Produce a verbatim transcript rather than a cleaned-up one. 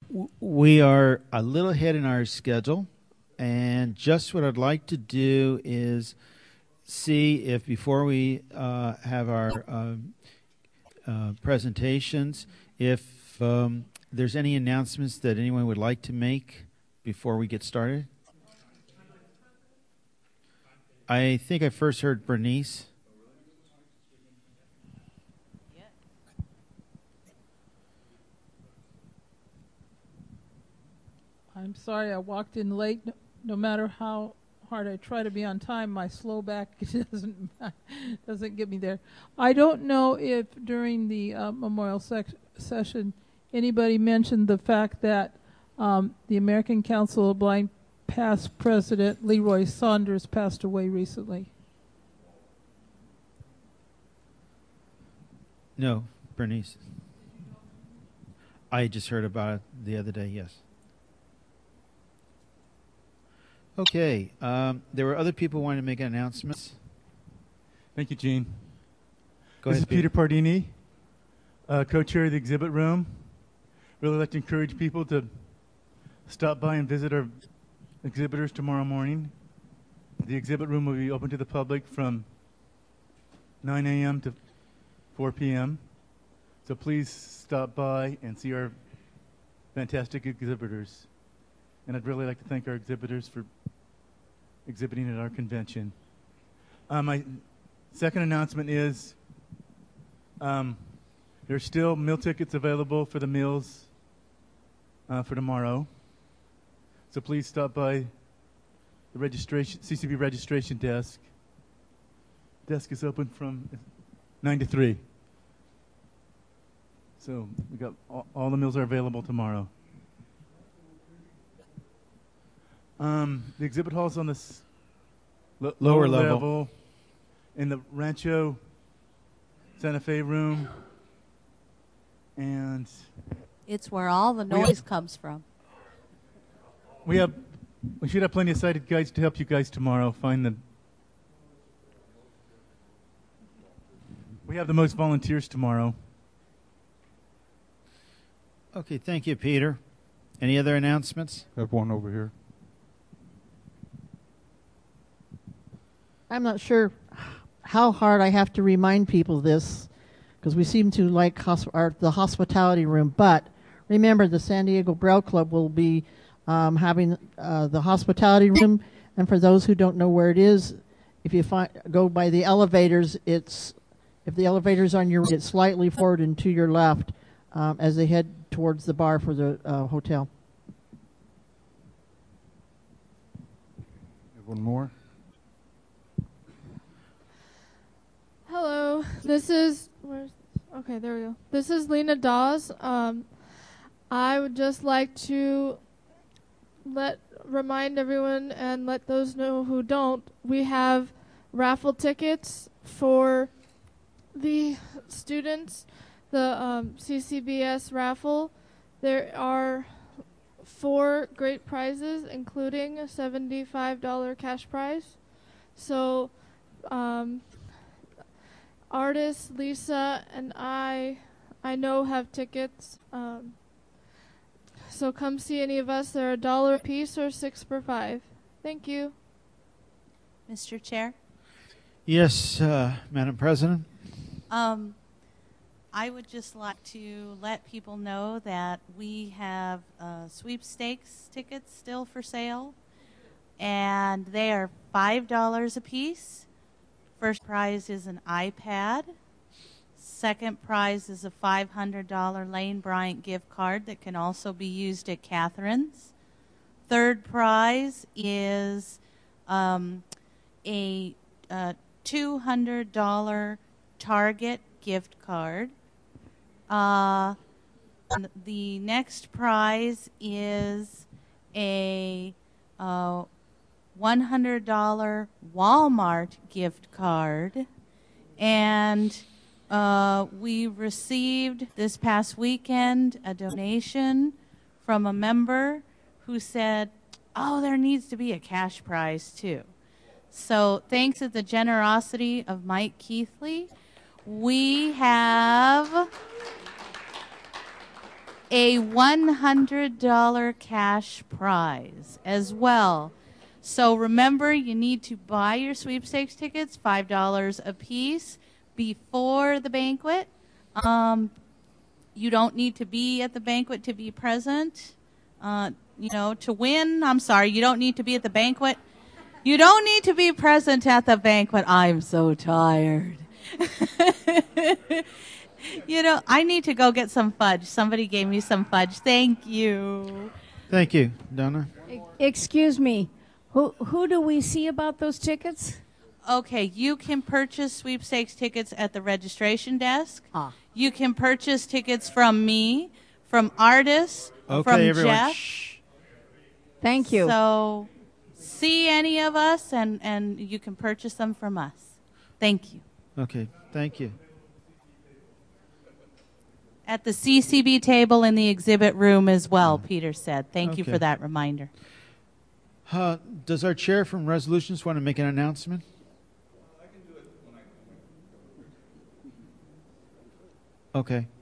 w- we are a little ahead in our schedule, and just what I'd like to do is see if before we uh, have our um, uh, presentations, if um, there's any announcements that anyone would like to make before we get started. I think I first heard Bernice. I'm sorry I walked in late. No, no matter how hard I try to be on time, my slow back doesn't doesn't get me there. I don't know if during the uh, memorial sec- session anybody mentioned the fact that um, the American Council of Blind past president Leroy Saunders passed away recently. No, Bernice. I just heard about it the other day, yes. Okay, um, there were other people wanting to make announcements. Thank you, Gene. Go this ahead, is Peter, Peter Pardini, uh, co-chair of the exhibit room. Really like to encourage people to stop by and visit our exhibitors tomorrow morning. The exhibit room will be open to the public from nine a.m. to four p.m. So please stop by and see our fantastic exhibitors. And I'd really like to thank our exhibitors for exhibiting at our convention. Uh, my second announcement is um, there's still meal tickets available for the meals uh, for tomorrow. So please stop by the registration C C B registration desk. Desk is open from nine to three. So we got all, all the meals are available tomorrow. Um, the exhibit hall is on the s- lo- Lower lower level. level in the Rancho Santa Fe room. And It's where all the We- noise comes from. we have we should have plenty of sighted guides to help you guys tomorrow find the We have the most volunteers tomorrow. Okay, thank you, Peter. Any other announcements? I have one over here. I'm not sure how hard I have to remind people this, because we seem to like hosp- our, the hospitality room. But remember, the San Diego Braille Club will be um, having uh, the hospitality room. And for those who don't know where it is, if you find, go by the elevators, it's if the elevator's on your right, it's slightly forward and to your left um, as they head towards the bar for the uh, hotel. One more. Hello, this is where's okay, there we go. This is Lena Dawes. Um, I would just like to let remind everyone and let those know who don't. We have raffle tickets for the students, the um, C C B S raffle. There are four great prizes, including a seventy-five dollars cash prize. So, um, artist Lisa and I, I know have tickets. Um, so come see any of us. They're a dollar a piece or six for five. Thank you. Mister Chair? Yes, uh, Madam President. Um, I would just like to let people know that we have uh, sweepstakes tickets still for sale, and they are five dollars a piece. First prize is an iPad. Second prize is a five hundred dollars Lane Bryant gift card that can also be used at Catherine's. Third prize is um, a uh, two hundred dollars Target gift card. Uh, the next prize is a uh, one hundred dollars Walmart gift card. And uh, we received this past weekend a donation from a member who said, oh, there needs to be a cash prize too. So thanks to the generosity of Mike Keithley, we have a one hundred dollars cash prize as well. So remember, you need to buy your sweepstakes tickets, five dollars a piece, before the banquet. Um, you don't need to be at the banquet to be present. Uh, you know, to win, I'm sorry, you don't need to be at the banquet. You don't need to be present at the banquet. I'm so tired. You know, I need to go get some fudge. Somebody gave me some fudge. Thank you. Thank you, Donna. Excuse me. Who who do we see about those tickets? Okay, you can purchase sweepstakes tickets at the registration desk. Ah. You can purchase tickets from me, from artists, Okay, from everyone. Jeff. Shh. Thank you. So see any of us, and, and you can purchase them from us. Thank you. Okay, thank you. At the C C B table in the exhibit room as well, Peter said. Thank you Okay. for that reminder. Uh, does our chair from resolutions want to make an announcement? Okay.